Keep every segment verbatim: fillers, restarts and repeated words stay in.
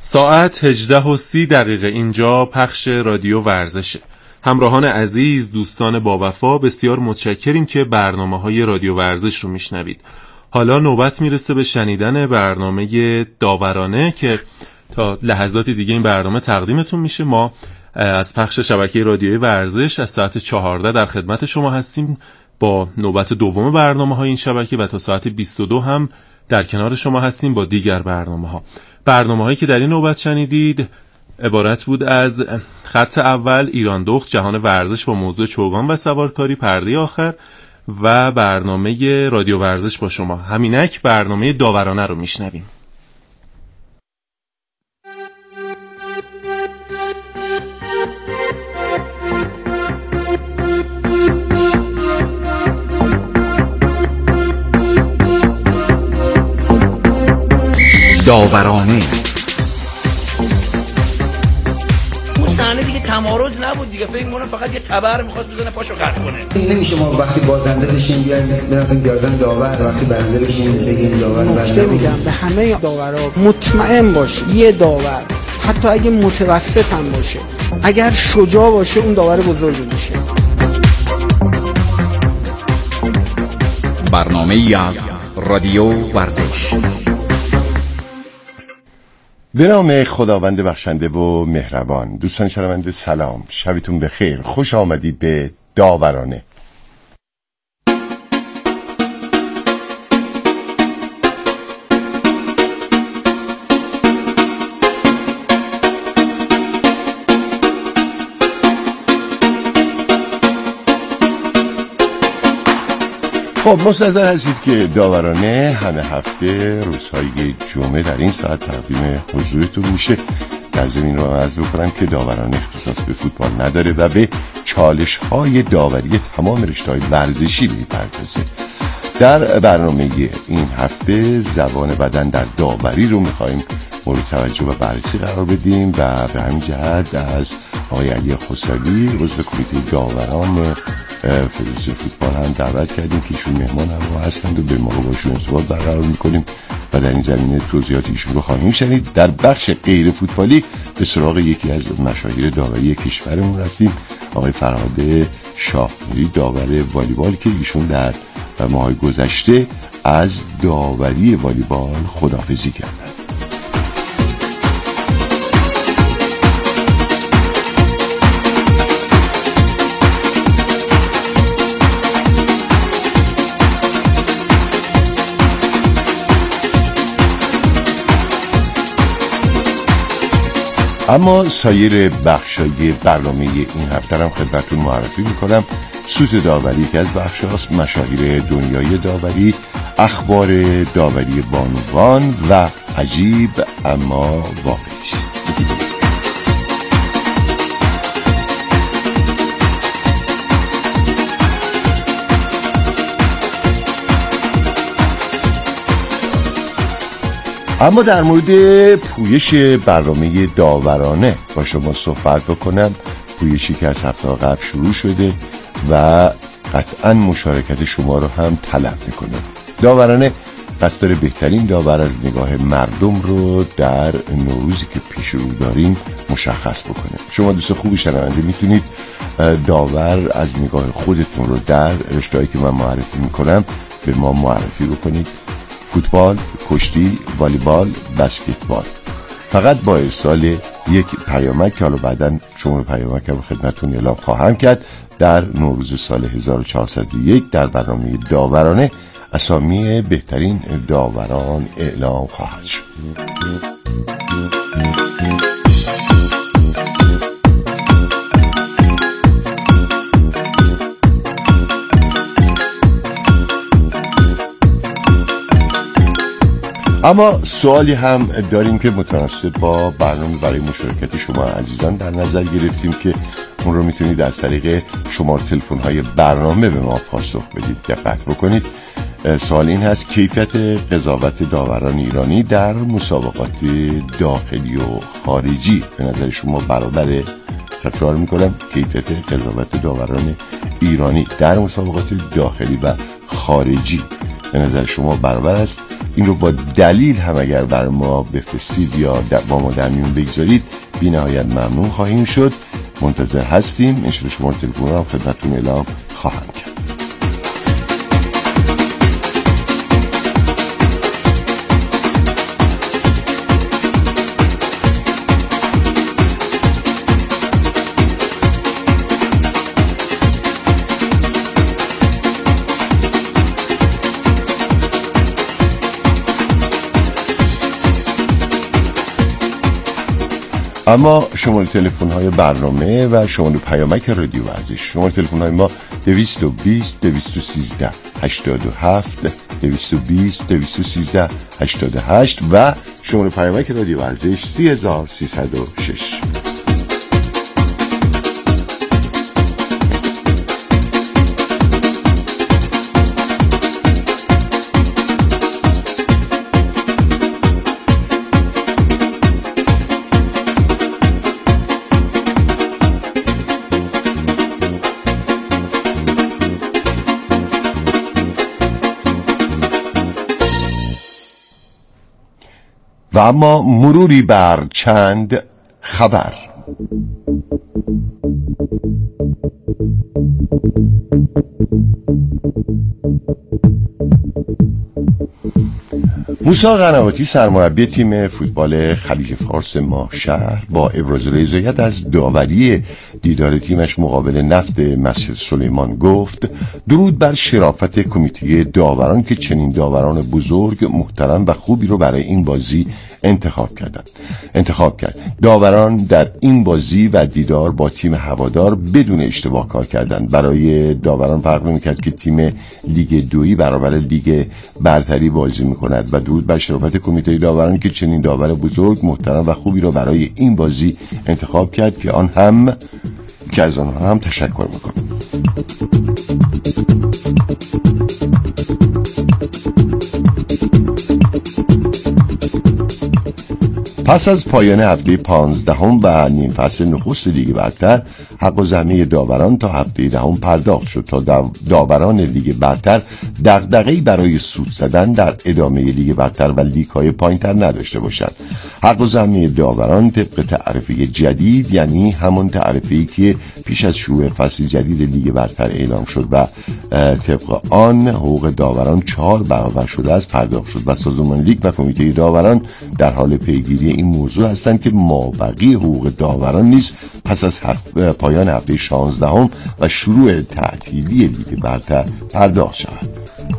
ساعت هجده و سی دقیقه اینجا پخش رادیو ورزشه. همراهان عزیز، دوستان با وفا، بسیار متشکریم که برنامه‌های رادیو ورزش رو میشنوید. حالا نوبت میرسه به شنیدن برنامه داورانه که تا لحظاتی دیگه این برنامه تقدیمتون میشه. ما از پخش شبکه رادیوی ورزش از ساعت چهارده در خدمت شما هستیم با نوبت دوم برنامه‌های این شبکه و تا ساعت بیست و دو هم در کنار شما هستیم با دیگر برنامه‌ها. برنامه‌هایی که در این نوبت شنیدید عبارت بود از خط اول ایران دخت، جهان ورزش با موضوع چوگان و سوارکاری، پرده آخر و برنامه رادیو ورزش با شما. همینک برنامه داورانه رو میشنویم. داورانه اون صحنه دیگه تمارض نبود دیگه، فکر می‌کنم فقط یه تبر می‌خواست بزنه پاشو قطع کنه. نمیشه ما وقتی بازنده بشیم بیایم بریم گردن داور، وقتی برنده بشیم بگیم داور برنده. میگم به همه داورا مطمئن باش یه داور حتی اگه متوسط هم باشه اگر شجاع باشه اون داور بزرگی میشه. برنامه‌ای از رادیو ورزش. به نام خداوند بخشنده و مهربان. دوستان شنونده سلام، شبتون بخیر، خوش آمدید به داورانه. خب منتظر هستید که داورانه همه هفته روزهای جمعه در این ساعت تقدیم حضورتون میشه. در زمین رو عرض بکنم که داورانه اختصاص به فوتبال نداره و به چالش های داوری تمام رشته های ورزشی میپردازه. در برنامه این هفته زبان بدن در داوری رو میخواییم مورد توجه و بررسی قرار بدیم و به همین جهت از آقای علی خسروی عضو کمیته داوران فدراسیون فوتبال هم دعوت کردیم که ایشون مهمان هم هستند و به موقع باشون ارتباط برقرار میکنیم و در این زمینه توضیحات ایشون رو خواهیم شنید. در بخش غیر فوتبالی به سراغ یکی از مشاهیر داوری کشورمون رفتیم، آقای فرهاد شاهنوری، داور والیبال که ایشون در ماهای گذشته از داوری والیبال خداحافظی کردند. اما سایر بخشای برنامه این هفته هم خدمتتون معرفی میکنم. سوت داوری که از بخش هاست، مشاهیر دنیای داوری، اخبار داوری بانوان و عجیب اما واقعی است. اما در مورد پویش برنامه داورانه با شما صحبت بکنم. پویشی که از هفته قبل شروع شده و قطعا مشارکت شما رو هم طلب میکنه. داورانه قصد داره بهترین داور از نگاه مردم رو در نوروزی که پیش رو داریم مشخص بکنه. شما دوست خوبی شنونده میتونید داور از نگاه خودتون رو در رشته‌ای که من معرفی میکنم به ما معرفی بکنید: فوتبال، کشتی، والیبال، بسکتبال. فقط با ارسال یک پیامک که حالا بعداً شماره پیامک رو خدمتتون اعلام خواهم کرد، در نوروز سال هزار و چهارصد و یک در برنامه داورانه اسامی بهترین داوران اعلام خواهد شد. اما سوالی هم داریم که متناسب با برنامه برای مشارکت شما عزیزان در نظر گرفتیم که اون رو میتونید از طریق شماره تلفن های برنامه به ما پاسخ بدید. دقت بکنید. سوال این هست: کیفیت قضاوت داوران ایرانی در مسابقات داخلی و خارجی به نظر شما برابره؟ تکرار میکنم، کیفیت قضاوت داوران ایرانی در مسابقات داخلی و خارجی به نظر شما برابر است این رو با دلیل هم اگر بر ما بفرستید یا با ما در میون بگذارید بی نهایت ممنون خواهیم شد. منتظر هستیم. این شده شماره تلفن رو خدمتتون اعلام خواهم کرد. اما شماره تلفن های برنامه و شماره پیامک رادیو ورزش، شماره تلفن های ما دویست و بیست دویست و سیزده هشتاد و هفت دویست و بیست دویست و سیزده هشتاد و هشت و شماره پیامک رادیو ورزش سی هزار سیصد و شش. و اما مروری بر چند خبر. موسی قنواتی سرمربی تیم فوتبال خلیج فارس ماهشهر با ابراز رضایت از داوری دیدار تیمش مقابل نفت مسجد سلیمان گفت درود بر شرافت کمیته داوران که چنین داوران بزرگ، محترم و خوبی رو برای این بازی انتخاب کردن انتخاب کرد. داوران در این بازی و دیدار با تیم هوادار بدون اشتباه کار کردند. برای داوران فرق نمی‌کرد که تیم لیگ دویی برابر لیگ برتری بازی می‌کند و درود بر شرافت کمیته داوران که چنین داور بزرگ، محترم و خوبی رو برای این بازی انتخاب کرد که آن هم که از آنها هم تشکر می‌کنم. پس از پایان هفته پانزدهم و نیم فصل نخست لیگ برتر، حق و زحمه داوران تا هفته دهم پرداخت شد تا داوران لیگ برتر دغدغه‌ای برای سود زدن در ادامه لیگ برتر و لیگ‌های پایین‌تر نداشته باشند. حق و زحمه داوران طبق تعرفه جدید، یعنی همون تعرفه‌ای که پیش از شروع فصل جدید لیگ برتر اعلام شد و طبق آن حقوق داوران چهار برابر شده است، پرداخت شد و سازمان لیگ و کمیته داوران در حال پیگیری این موضوع هستند که مابقی حقوق داوران نیز پس از پایان هفته شانزدهم و شروع تعطیلی لیگ برتر پرداخت شود.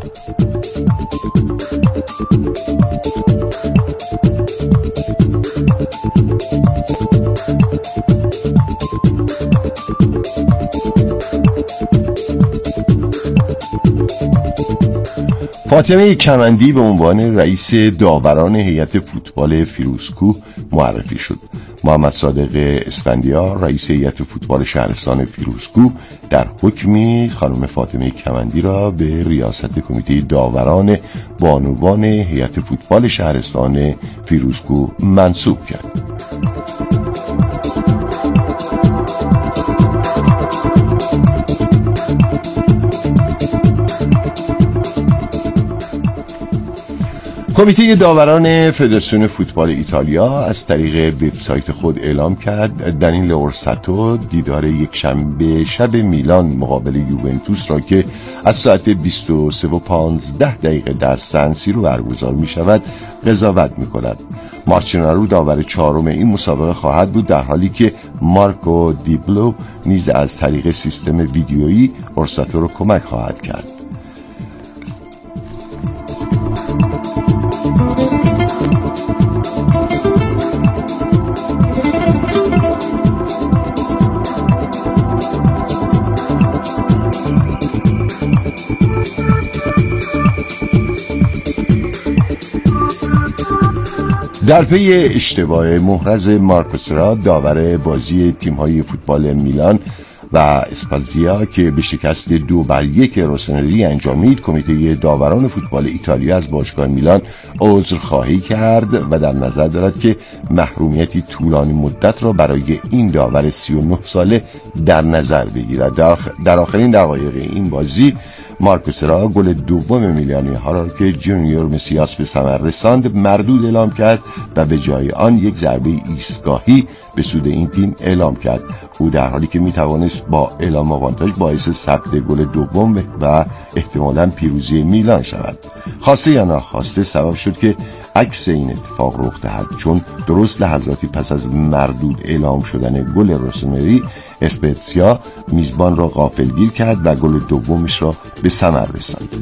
فاطمه کمندی به عنوان رئیس داوران هیئت فوتبال فیروزکوه معرفی شد. محمد صادق اسفندیار رئیس هیئت فوتبال شهرستان فیروزکوه در حکمی خانم فاطمه کمندی را به ریاست کمیته داوران بانوان هیئت فوتبال شهرستان فیروزکوه منصوب کرد. کمیته داوران فدراسیون فوتبال ایتالیا از طریق وبسایت خود اعلام کرد دنیل اورساتو دیدار یک شنبه شب میلان مقابل یوونتوس را که از ساعت بیست و سه و پانزده دقیقه در سن سیرو برگزار می شود قضاوت می کند. مارچینارو داور چهارم این مسابقه خواهد بود، در حالی که مارکو دیبلو نیز از طریق سیستم ویدیویی اورساتو را کمک خواهد کرد. در پی اشتباه محرز مارکوسرا داور بازی تیم‌های فوتبال میلان و اسپالزیا که به شکست دو بر یک روسونری انجامید، کمیته داوران فوتبال ایتالیا از باشگاه میلان عذرخواهی کرد و در نظر دارد که محرومیتی طولانی مدت را برای این داور سی و نه ساله در نظر بگیرد. در آخرین دقایق این بازی مارکوسرا گل دوم میلیانی ها را که جونیور مسیاس به ثمر رساند مردود اعلام کرد و به جای آن یک ضربه ایستگاهی به سود این تیم اعلام کرد. او در حالی که میتوانست با اعلام آوانتاژ باعث ثبت گل دوم و احتمالاً پیروزی میلان شود. خواسته یا ناخواسته سبب شد که عکس این اتفاق رخ دهد، چون درست لحظاتی پس از مردود اعلام شدن گل روسومری، اسپتزیا میزبان را غافلگیر کرد و گل دومش را به ثمر رساند.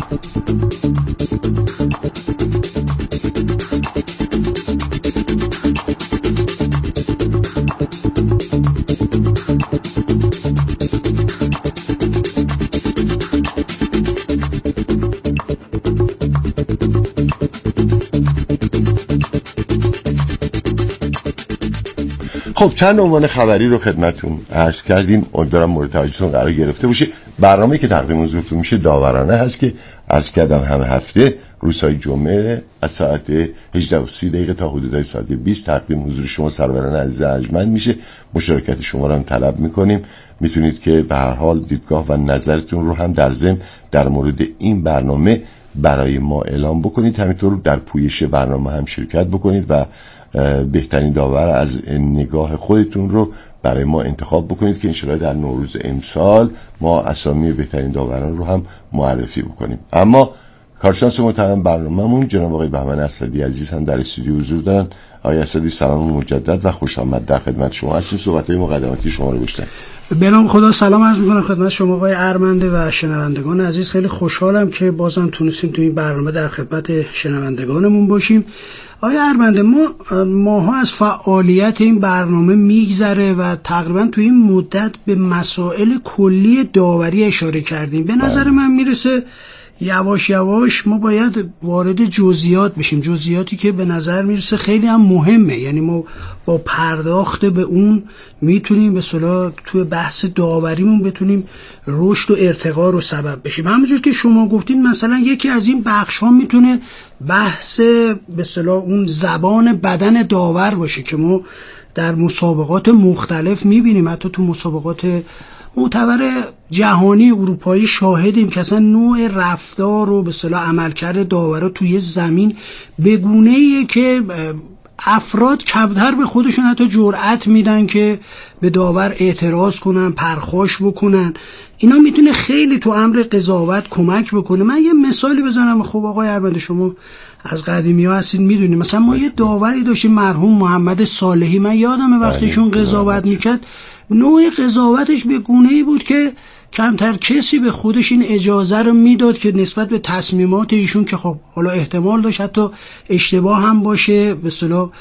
خب چند عنوان خبری رو خدمتتون عرض کردیم، امیدوارم مورد توجهتون قرار گرفته باشه. برنامه‌ای که تقدیم حضورتون میشه داورانه هست که عرض کردم همه هفته روزهای جمعه از ساعت هجده و سی دقیقه تا حدود ساعت بیست تقدیم حضور شما سروران عزیز ارجمند میشه. مشارکت شما رو هم طلب میکنیم. میتونید که به هر حال دیدگاه و نظرتون رو هم در ضمن در مورد این برنامه برای ما اعلام بکنید. همینطور در پویش برنامه هم شرکت بکنید و بهترین داور از نگاه خودتون رو برای ما انتخاب بکنید که انشاءالله در نوروز امسال ما اسامی بهترین داوران رو هم معرفی بکنیم. اما کارشناس محترم برنامه‌مون جناب آقای بهمن اسدی عزیز هم در استودیو حضور دارن. آقای اسدی سلام مجدد و خوش آمد در خدمت شما هستیم. صحبت‌های مقدماتی شما رو بشنویم. به نام خدا سلام عرض می‌کنم خدمت شما آقای ارمنده و شنوندگان عزیز. خیلی خوشحالم که بازم تونستیم تو این برنامه در خدمت شنوندگانمون باشیم. آقای ارمنده، ما ماها از فعالیت این برنامه میگذره و تقریبا تو این مدت به مسائل کلی داوری اشاره کردیم. به نظر من میرسه یواش یواش ما باید وارد جزئیات بشیم، جزئیاتی که به نظر میرسه خیلی هم مهمه. یعنی ما با پرداخت به اون میتونیم به اصطلاح توی بحث داوریمون بتونیم رشد و ارتقا رو سبب بشیم. همونجور که شما گفتین مثلا یکی از این بخش ها میتونه بحث به اصطلاح اون زبان بدن داور باشه که ما در مسابقات مختلف میبینیم، حتی تو مسابقات معتبر جهانی اروپایی شاهدیم که اصلا نوع رفتار و به اصطلاح عملکرد داورا توی زمین به گونه‌ایه که افراد کمتر به خودشون حتی جرأت میدن که به داور اعتراض کنن، پرخاش بکنن. اینا میتونه خیلی تو امر قضاوت کمک بکنه. من یه مثالی بزنم. خب آقای ارمنده شما از قدیمی ها هستید میدونید، مثلا ما یه داوری داشتیم مرحوم محمد صالحی، من یادمه وقتیشون قضاوت میکرد نوع قضاوتش به گونه‌ای بود که کمتر کسی به خودش این اجازه رو میداد که نسبت به تصمیمات ایشون که خب حالا احتمال داشت حتی اشتباه هم باشه به اصطلاح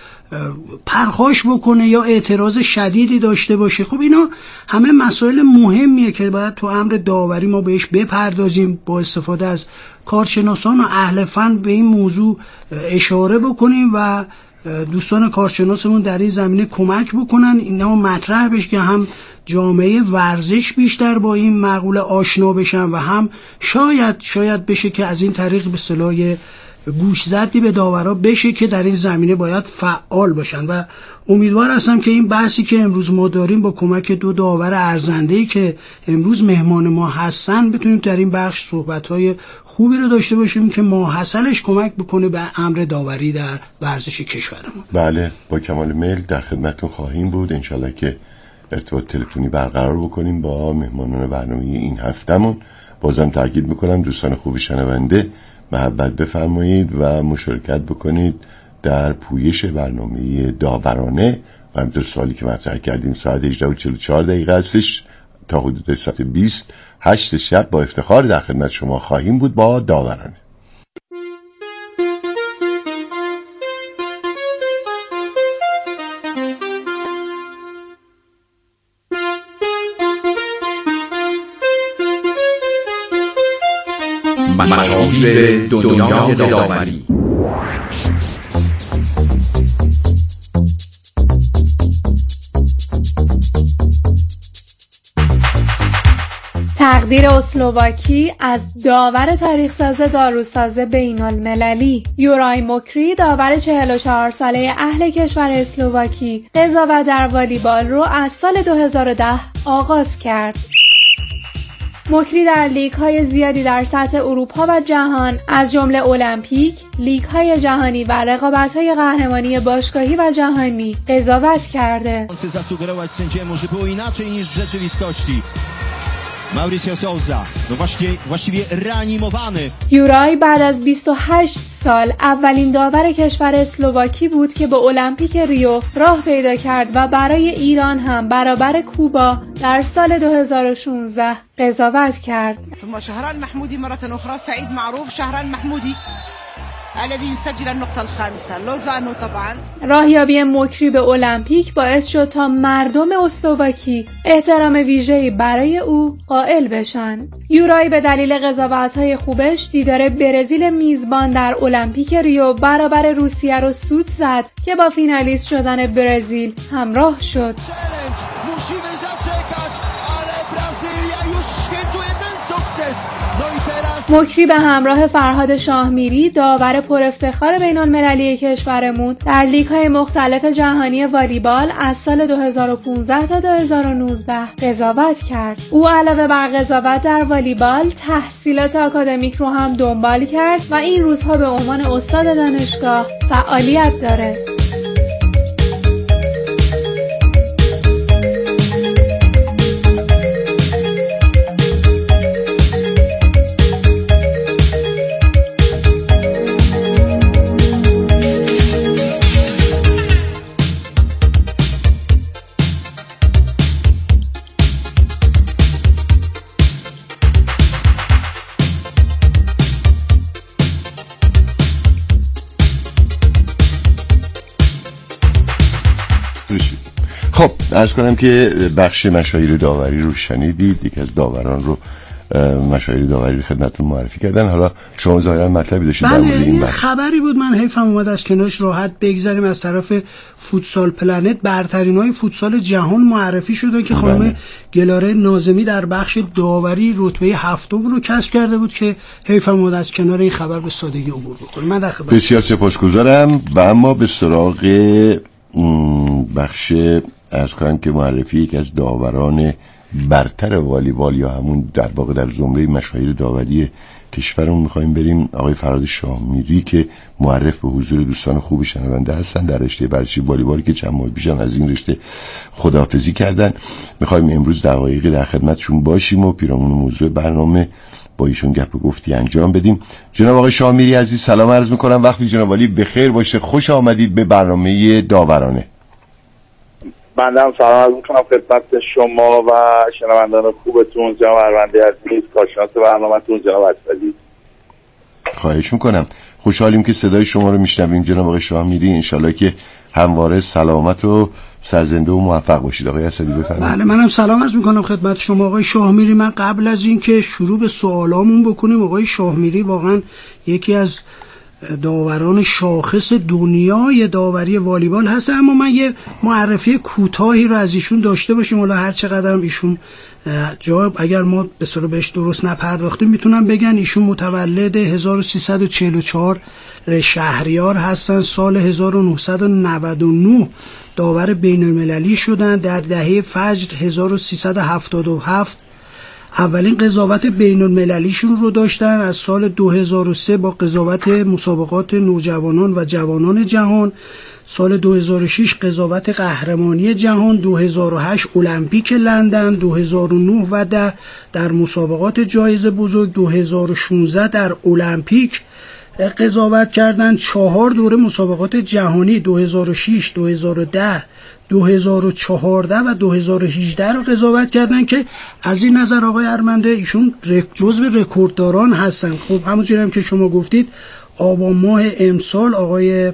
پرخاش بکنه یا اعتراض شدیدی داشته باشه. خب اینا همه مسائل مهمیه که باید تو امر داوری ما بهش بپردازیم، با استفاده از کارشناسان و اهل فن به این موضوع اشاره بکنیم و دوستان کارشناسمون در این زمینه کمک بکنن اینا مطرح بشه که هم جامعه ورزش بیشتر با این مقوله آشنا بشن و هم شاید شاید بشه که از این طریق به اصطلاح گوش زدی به داورا بشه که در این زمینه باید فعال باشن. و امیدوار هستم که این بحثی که امروز ما داریم با کمک دو داور ارزنده‌ای که امروز مهمان ما هستن بتونیم در این بخش صحبت‌های خوبی رو داشته باشیم که ماحصلش کمک بکنه به امر داوری در ورزش کشورمون. بله، با کمال میل در خدمتتون خواهیم بود. انشالله که ارتباط تلفنی برقرار بکنیم با مهمانان برنامه این هفتمون. بازم تاکید میکنم دوستان خوب شنونده محبت بفرمایید و مشارکت بکنید در پویش برنامه داورانه و همینطور سوالی که مطرح کردیم ساعت هجده و چهل و چهار دقیقه هستش تا حدود ساعت بیست هشت شب با افتخار در خدمت شما خواهیم بود با داورانه. مشاهیر دنیای داوری. تقدیر اسلواکی از داور تاریخ ساز داروساز بین المللی. یورای موکری داور چهل و چهار ساله اهل کشور اسلواکی قضاوت در والیبال رو از سال دو هزار و ده آغاز کرد. مکری در لیگ‌های زیادی در سطح اروپا و جهان از jumle المپیک، لیگ‌های جهانی و رقابت‌های قهرمانی باشگاهی و جهانی قضاوت کرده. Mauricio Souza, no właśnie, właściwie reanimowany. یورای بعد از بیست و هشت سال اولین داور کشور اسلواکی بود که به المپیک ریو راه پیدا کرد و برای ایران هم برابر کوبا در سال دو هزار و شانزده قضاوت کرد. ثم شهران محمودی مرة أخرى سعید معروف شهران محمودی الذي يسجل النقطة الخامسة لوزانو طبعا. راهیابی مکری به المپیک باعث شد تا مردم اسلواکی احترام ویژه‌ای برای او قائل بشن. یورای به دلیل قضاوت‌های خوبش دیدار برزیل میزبان در المپیک ریو برابر روسیه رو سود زد که با فینالیست شدن برزیل همراه شد. مکری به همراه فرهاد شاهمیری داور پر افتخار بین المللی کشورمون در لیگ‌های مختلف جهانی والیبال از سال دو هزار و پانزده تا دو هزار و نوزده قضاوت کرد. او علاوه بر قضاوت در والیبال تحصیلات آکادمیک رو هم دنبال کرد و این روزها به عنوان استاد دانشگاه فعالیت داره. خب عرض کنم که بخش مشاهیر داوری رو شنیدید. یکی از داوران رو مشاهیر داوری رو خدمتتون معرفی کردن. حالا شما ظاهرا مطلبی داشتید در مورد این بخش. خبری بود، من حیفم اومد از کنارش راحت بگذاریم. از طرف فوتسال پلنت برترینای فوتسال جهان معرفی شدن که خانم گلاره ناظمی در بخش داوری رتبه هفتم رو کسب کرده بود که حیفم اومد از کنار این خبر به سادگی عبور بکنیم. من داخل بسیار سپاسگزارم و اما به سراغ بخش عرض کنم که معرفی یک از داوران برتر والیبال یا همون در واقع در زمره مشاهیر داوری کشورمون میخوایم بریم. آقای فرهاد شاهمیری که معرف به حضور دوستان خوب شنونده هستن در رشته بررسی والیبالی که چند ماه پیش از این رشته خداحافظی کردن، میخوایم امروز دقایقی در خدمتشون باشیم و پیرامون موضوع برنامه با ایشون گپ و گفتی انجام بدیم. جناب آقای شاهمیری عزیز سلام عرض میکنم، وقتی جناب عالی بخیر باشه. خوش آمدید به برنامه داورانه. بنده هم سلام عرض میکنم خدمت شما و شنوندان خوبتون جناب اروندی عزیز، کارشناس برنامه‌تون جناب عزیز. خواهش میکنم. خوشحالیم که صدای شما رو میشنویم جناب آقای شاهمیری. انشالله که همواره سلامت و سرزنده و موفق باشید. آقای اسدی بفرمایید. بله منم سلام عرض میکنم خدمت شما آقای شاهمیری. من قبل از این که شروع به سوالامون بکنیم، آقای شاهمیری واقعا یکی از داوران شاخص دنیای داوری والیبال هست، اما من یه معرفی کوتاهی رو از ایشون داشته باشیم. حالا هر چقدر ایشون جواب اگر ما به اصطلاح بهش درست نپرداختیم میتونم بگن ایشون متولد هزار و سیصد و چهل و چهار شهریار هستن. سال هزار و نهصد و نود و نه داور بین المللی شدن. در دهه فجر هزار و سیصد و هفتاد و هفت اولین قضاوت بین المللیشون رو داشتن. از سال دو هزار و سه با قضاوت مسابقات نوجوانان و جوانان جهان، سال دو هزار و شش قضاوت قهرمانی جهان، دو هزار و هشت المپیک لندن، دو هزار و نه و ده در مسابقات جایزه بزرگ، دو هزار و شانزده در المپیک قضاوت کردن. چهار دوره مسابقات جهانی دو هزار و شش، دو هزار و ده، دو هزار و چهارده و دو هزار و هجده رو قضاوت کردن که از این نظر آقای ارمنده ایشون جزو رکوردداران هستن. خب همونجوری هم که شما گفتید آبان ماه امسال آقای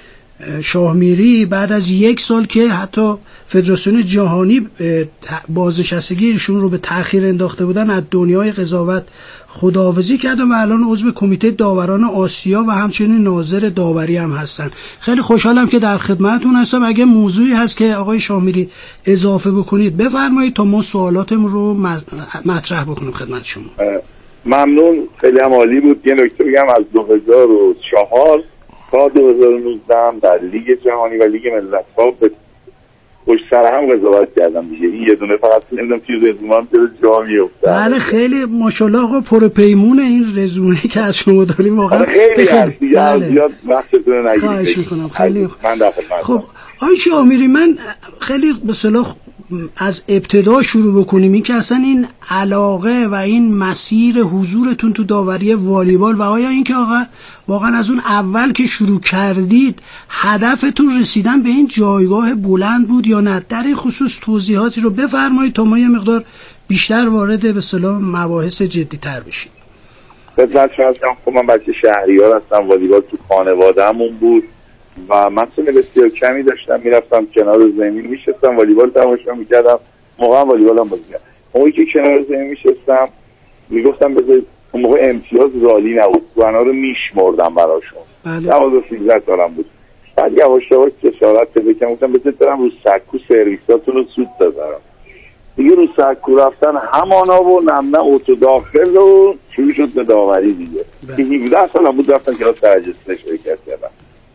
شاهمیری بعد از یک سال که حتی فدراسیون جهانی بازنشستگی ایشون رو به تأخیر انداخته بودن از دنیای قضاوت خداحافظی کردن و الان عضو کمیته داوران آسیا و همچنین ناظر داوری هم هستن. خیلی خوشحالم که در خدمتتون هستم. اگه موضوعی هست که آقای شاهمیری اضافه بکنید بفرمایید تا ما سوالاتمون رو مطرح بکنیم خدمت شما. ممنون، خیلی هم عالی بود. یه نکته بگم از دو هزار و چهار تا دو هزار و نوزده در لیگ جهانی و لیگ ملت‌ها به پشت سر هم قضاوت کردم دیگه. این یه دونه فقط نمیدونم توی رزومم چرا جا میفته. بله خیلی ماشاءالله آقا پرپیمون این رزومه که از شما داریم واقعا خیلی هست دیگه. بله. زیاد وقتتون نگیرید. خواهش میکنم خیلی من داخل خب آقای شامیری، من خیلی به اصطلاح از ابتدا شروع بکنیم. این که اصلا این علاقه و این مسیر حضورتون تو داوری والیبال و آیا این که آقا واقعا از اون اول که شروع کردید هدفتون رسیدن به این جایگاه بلند بود یا نه؟ در این خصوص توضیحاتی رو بفرمایید تا ما یه مقدار بیشتر وارد به اصطلاح مباحث جدی تر بشیم. خدمت شما هستم. خب من بچه شهریار هستم، والیبال تو خانواده‌مون بود و مسئله بسیار کمی داشتم، میرفتم کنار زمین میشستم والیبال تماشا میکردم، موقع هم والیبال هم بازی میکردم. موقعی که کنار زمین میشستم میگفتم بذارید، اون موقع امتیاز رالی نبود، بنا رو میشمردم براشون. دوازده سیزده سالم بود. بعد یواش یواش جسارت پیدا کردم، گفتم بذارید برم رو سکو سرویساتون رو سود بذارم. دیگه رو سکو رفتن همانا و نمنه اوتو داخل و شروع شد به داوری دیگه. هفده سالم بود رفتم کلاس ترجیح شرکت کردم.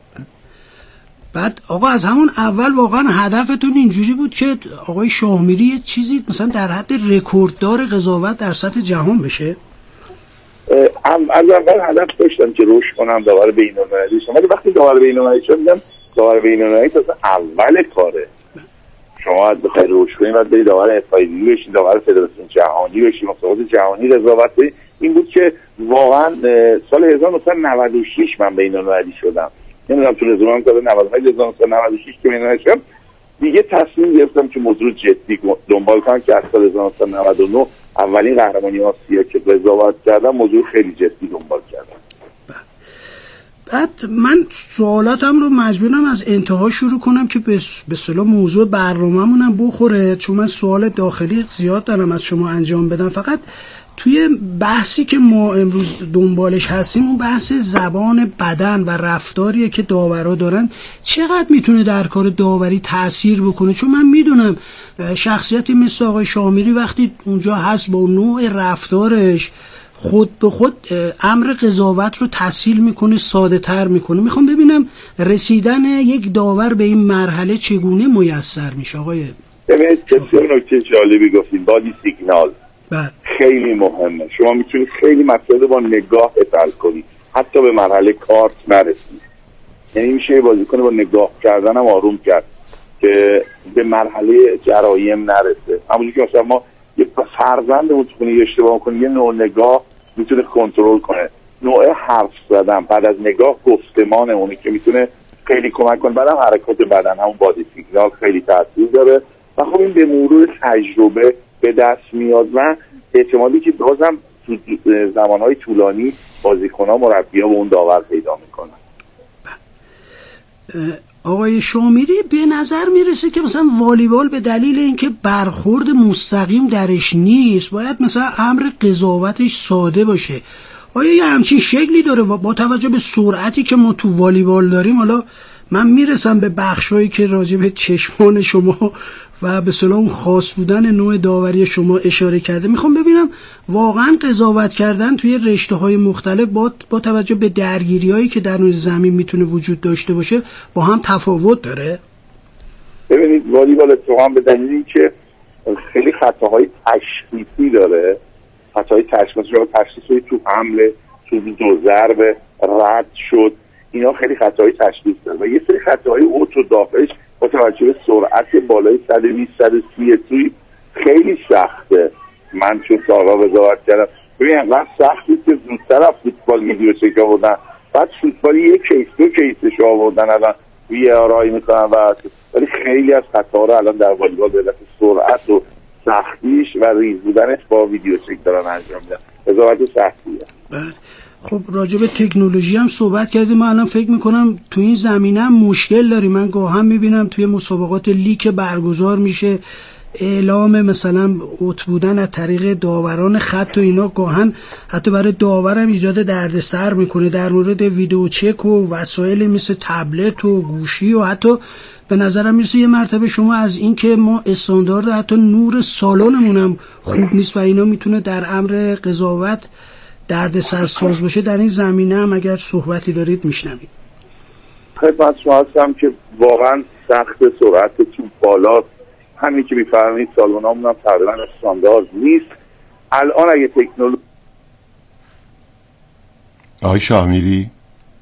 بعد آقا از همون اول واقعا هدفتون اینجوری بود که آقای شاهمیری یه چیزی مثلا در حد رکورددار قضاوت در سطح جهان بشه؟ از اول هدف داشتم که رشد کنم، داور بین‌المللی شم، ولی وقتی داور بین‌المللی شدم دیدم داور بین‌المللی تا اول کاره. شما باید بخواید رشد کنید، باید برید داور اف آی دی بشید، داور فدراسیون جهانی بشید، مسابقات جهانی قضاوت کنید. این بود که واقعا سال هزار و نهصد و نود و شش من بین‌المللی شدم. نمیدونم تو رزومم تا نود و پنج هزار و نهصد و نود و شش که بین‌المللی شدم دیگه تصمیم گرفتم که موضوع جدی دنبال کنم که از سال هزار و نهصد و نود و نه اولین قهرمانی آسیا که قضاوت کردم موضوع خیلی جدی دنبال کردم. بعد من سوالاتم رو مجبورم از انتها شروع کنم که به اصطلاح موضوع برنامه‌مونم بخوره، چون من سوال داخلی زیاد دارم از شما انجام بدم. فقط توی بحثی که ما امروز دنبالش هستیم اون بحث زبان بدن و رفتاریه که داورا دارن، چقدر میتونه در کار داوری تأثیر بکنه؟ چون من میدونم شخصیتی مثل آقای شامیری وقتی اونجا هست با نوع رفتارش خود به خود امر قضاوت رو تسهیل میکنه، ساده تر میکنه. میخوام ببینم رسیدن یک داور به این مرحله چگونه میسر میشه آقای؟ ببینید بسیار نکته جالبی گفتید، بادی سیگنال بله. خیلی مهمه. شما میتونید خیلی مسئله با نگاه حل کنید، حتی به مرحله کارت نرسید. یعنی میشه بازیکن با نگاه کردن هم آروم کرد که به مرحله جرایم نرسه. همونجوری که مثلا ما یه فرزندمون تو خونه اشتباه کنه، یه نوع نگاه میتونه کنترل کنه، نوع حرف زدن بعد از نگاه گفتمان اونه که میتونه خیلی کمک کنه. بعدم حرکات بدن، همون بادی سیگنال خیلی تاثیر داره و خب این به مرور تجربه به دست میاد و اعتمادی که بازم تو زمانهای طولانی بازیکن‌ها مربی‌ها به اون داور پیدا میکنن. آقای شامیری به نظر میرسه که مثلا والیبال به دلیل اینکه برخورد مستقیم درش نیست باید مثلا امر قضاوتش ساده باشه. آیا یه همچین شکلی داره با توجه به سرعتی که ما تو والیبال داریم؟ حالا من میرسم به بخشایی که راجع به چشمان شما و به اصطلاح اون خاص بودن نوع داوری شما اشاره کرده. میخوام ببینم واقعا قضاوت کردن توی رشته‌های مختلف با با توجه به درگیری‌هایی که در روی زمین میتونه وجود داشته باشه با هم تفاوت داره؟ ببینید والیبال اتفاقا به دلیل اینکه خیلی خطاهای تشخیصی داره، خطاهای تشخیصی رو تشخیصی تو حمله، تو دو ضربه، رد شد، اینا خیلی خطاهای تشخیص داره و یه سری خطاهای اوتو داخلش با توجه به سرعت بالای صد و بیست صد و سی توی خیلی سخته. من چون سالها قضاوت کردم، ببین انقدر سختی که زودتر از فوتبال ویدیو چک آوردن، بعد فوتبال یک کیس دو کیسش آوردن الان وی آر آی میکنن و ولی خیلی از خطاها رو الان در والیبال به علت سرعت و سختیش و ریز بودنش با ویدیو چک دارن انجام میدن. قضاوت سختیه. بله. خب راجع به تکنولوژی هم صحبت کردیم. من الان فکر میکنم تو این زمینه هم مشکل داریم. من گاهم میبینم توی مسابقات لیگ برگزار میشه اعلام مثلا اوت بودن از طریق داوران خط و اینا گاهن حتی برای داورم ایجاد دردسر میکنه. در مورد ویدیو چک و وسایل مثل تبلت و گوشی و حتی به نظرم میرسه یه مرتبه شما از این که ما استاندارد حتی نور سالنمون هم خوب نیست و اینا میتونه در امر قضاوت درد سرساز باشه. در این زمینه هم اگر صحبتی دارید میشنوید. خدمت شما هستم که واقعا سخت، سرعت توپ بالا، همین که می‌فرمایید سالونامون هم تقریبا استاندارد نیست. الان اگه تکنولوژی آقای شاهمیری،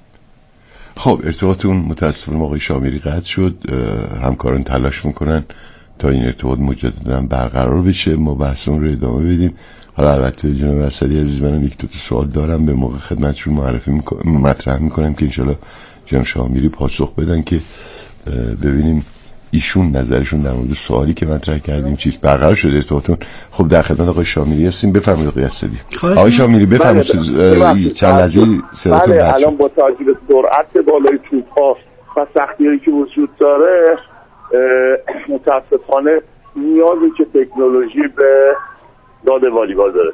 خب ارتباطتون متاسفانه آقای شاهمیری قطع شد. همکاران تلاش میکنن تا این ارتباط مجددا برقرار بشه، ما بحثمون رو ادامه بدیم. حالا البته جناب اسدی عزیز، من یک دو تا سوال دارم به موقع خدمتشون معرفی میکنم، مطرح میکنم که انشالله جناب شاهمیری پاسخ بدن که ببینیم ایشون نظرشون در مورد سوالی که مطرح کردیم چیز. برقرار شده ارتباطتون. خب در خدمت آقای شامیری هستیم، بفرمایید آقای اسدی. آقای شامیری بفرمایید. چند لحظه صداتون بله، قطع شد. الان با توجه به سرعت بالای توپ‌ها و سختی‌هایی که وجود داره، متاسفانه نیازی که تکنولوژی به داد والیبال داره.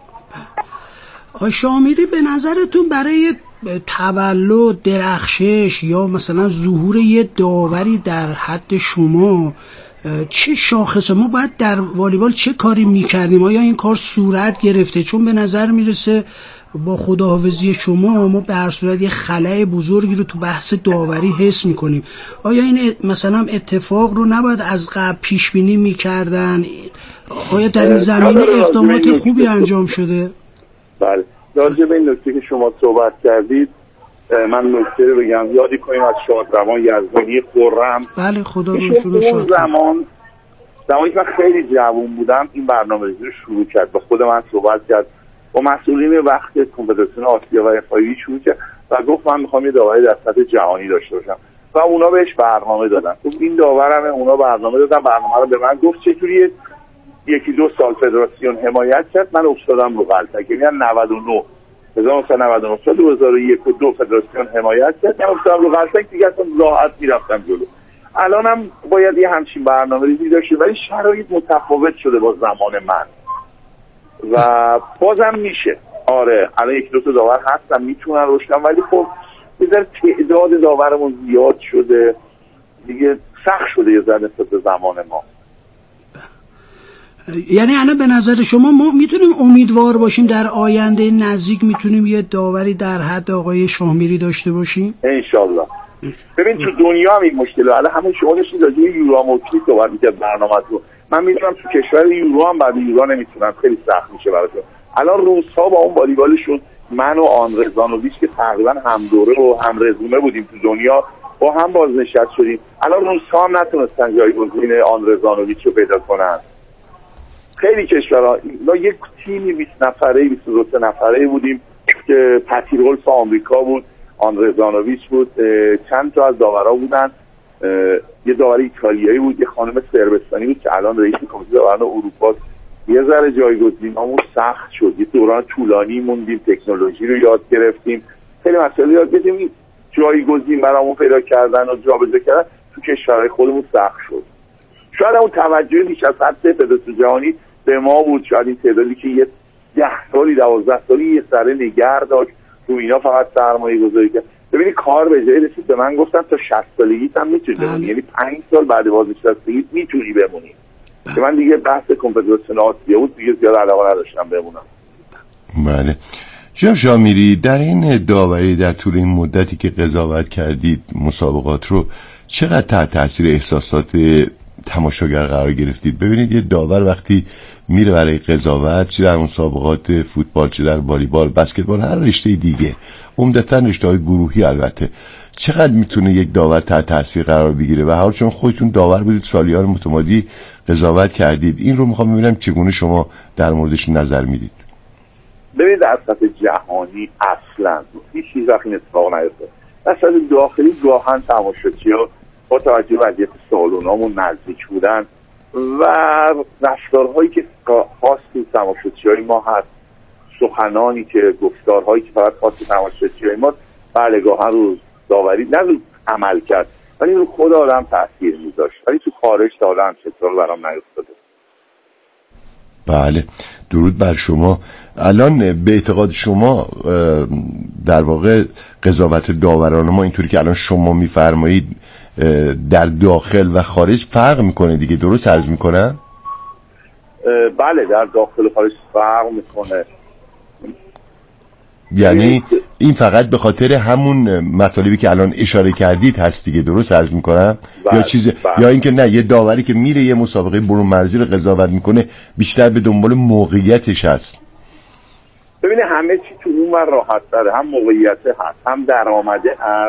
آقای شامیری، به نظرتون برای تولد، درخشش یا مثلا ظهور یه داوری در حد شما چه شاخصه ما باید در والیبال چه کاری میکردیم؟ آیا این کار صورت گرفته؟ چون به نظر میرسه با خداحافظی شما ما به هر صورت یه خلأ بزرگی رو تو بحث داوری حس میکنیم. آیا این مثلا اتفاق رو نباید از قبل پیش بینی میکردن؟ آیا در این زمینه اقدامات خوبی انجام شده؟ بله، راجع به این نکته که شما صحبت کردید من نکته رو بگم. یادی کنیم از شادروان یزدانی خرم. بله، خدا رو شروع شد. اون زمان زمانی که من خیلی جوان بودم این برنامه‌ریزی رو شروع کرد، با خود من صحبت کرد، با مسئولین وقت کنفدراسیون آسیا و اف آی شروع کرد و گفت من میخوام یه داوری در سطح جهانی داشته باشم و اونا بهش برنامه دادن. گفت این داورمه، اونا برنامه دادن، برنامه رو به من گفت چجوریه. یکی دو سال فدراسیون حمایت کرد، من افتادم رو غلطه. یعنی نود و نه هزار و نهصد و نود و نه تا دو هزار و یک و دو فدراسیون حمایت کرد، من افتادم رو غلطه دیگه، اصلا راحت میرفتم جلو. الانم باید یه همچین برنامه‌ریزی داشته، ولی شرایط متفاوت شده با زمان من و بازم میشه. آره الان یک دو تا داور هستن میتونن روش کنن، ولی خب بذار تعداد داورمون زیاد شده دیگه، سخت شده یه ذره نسبت به زمان ما. یعنی الان به نظر شما ما میتونیم امیدوار باشیم در آینده نزدیک میتونیم یه داوری در حد آقای شاهمیری داشته باشیم؟ انشالله. ببین تو دنیا هم این مشکله، الان همون شما نشون دادی یوراموکی صحبت می‌کرد برنامه‌تون. من میدونم تو کشور یورو هم بعد یورو نمیتونن، خیلی سخت میشه براشون. الان روس‌ها با اون والیبالشون، من و آندره زانوویچ که تقریبا هم دوره و هم رزومه بودیم تو دنیا، با هم بازنشست شدیم. الان روس‌ها هم نتونستن جایگزین آندره زانوویچ رو پیدا کنن. خیلی کشورها ما یک تیمی بیست نفره بیست و دو نفره بودیم که پتیرولف آمریکا بود، آندره زانوویچ بود، چند تا از داورا بودن، یه داور ایتالیایی بود، یه خانم سربستانی بود که الان رئیس کمیته داوران اروپا. یه ذره جایگزینامون سخت شد، یه دوران طولانی موندیم، تکنولوژی رو یاد گرفتیم، خیلی مسائل یاد گرفتیم. جایگزین برامون پیدا کردن و جابجا کردن تو کشورهای خودمون سخت شد. شاید اون توجه بیش از حد فدراسیون جهانی به ما بود، شاید این تعدادی که یه ده سالی دوازده سالی یه سره نگه داشت تو اینا فقط سرمایه گذاری کرد. ببینی کار به جایی رسید به من گفتن تا شصت سالگیت هم میتونی بمونی، یعنی پنج سال بعد بازنشستگیت میتونی بمونی. که من دیگه بحث کنفدراسیون آسیا بود، دیگه زیاد علاقه نداشتم بمونم. بله. جناب شامیری، در این داوری در طول این مدتی که قضاوت کردید مسابقات رو، چقدر تحت تاثیر احساسات تماشاگر قرار گرفتید؟ ببینید یه داور وقتی میره برای قضاوت، چه در مسابقات فوتبال، چه در والیبال، بسکتبال، هر رشته دیگه، عمدتاً رشته‌های گروهی البته، چقدر میتونه یک داور تحت تاثیر قرار بگیره؟ و حال چون خودتون داور بودید، سالیان متمادی قضاوت کردید، این رو میخوام ببینم چگونه شما در موردش نظر میدید. ببینید در سطح جهانی اصلا هیچ چیز وقتی این اتفاق نیفتاد. در سطح داخلی گاهن تماشاگرها با توجه به وضعیت سالونامون نزدیک بودن و رفتارهایی که خاص تو تماشاگرهای ما هست، سخنانی که گفتارهایی که فقط خاص تماشاگرهای ما، بله گاهن رو داوری نه رو عمل کرد ولی رو خود آدم تاثیر میذاشت، ولی تو خارج تا حالا هم چطور برام نیفتاده. بله، درود بر شما. الان به اعتقاد شما در واقع قضاوت داوران ما اینطوری که الان شما میفرمایید در داخل و خارج فرق میکنه دیگه، درست عرض میکنم؟ بله در داخل و خارج فرق میکنه. یعنی این فقط به خاطر همون مطالبی که الان اشاره کردید هست دیگه، درست عرض میکنم؟ یا چیز یا اینکه نه یه داوری که میره یه مسابقه برون مرزی رو قضاوت میکنه بیشتر به دنبال موقعیتش هست؟ ببینه همه چی تو اون ور راحت تره، هم موقعیت هست هم درآمده هست